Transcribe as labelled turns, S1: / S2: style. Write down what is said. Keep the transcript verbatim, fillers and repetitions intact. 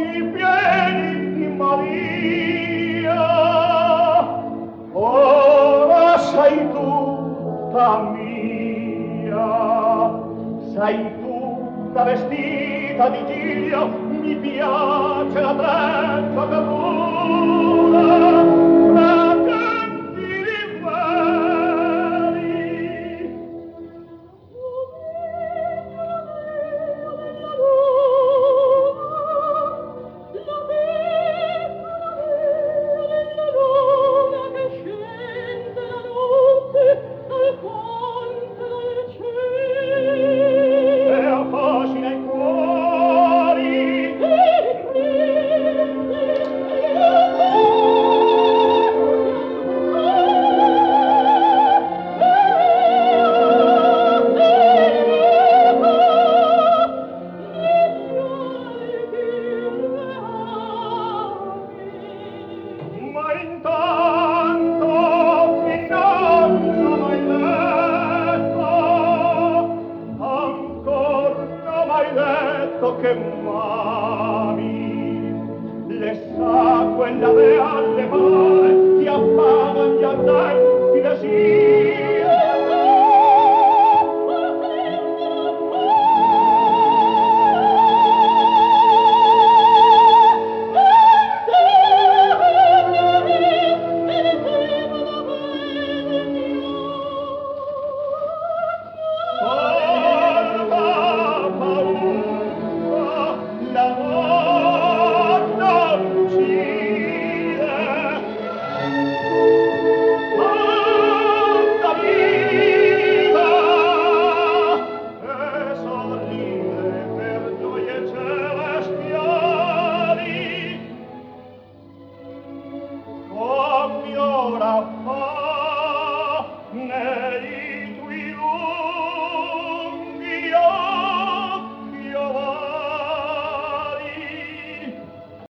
S1: occhi pieni di Maria. Ora sei tutta mia, sei tutta vestita di giglio, mi piace la treccia carbura, fragenti riveri. E affascina i cuori. Ma intanto finora non hai detto, ancor non hai detto che m'ami. Le sa quella reale mare, ti affaman gli ardenti desideri.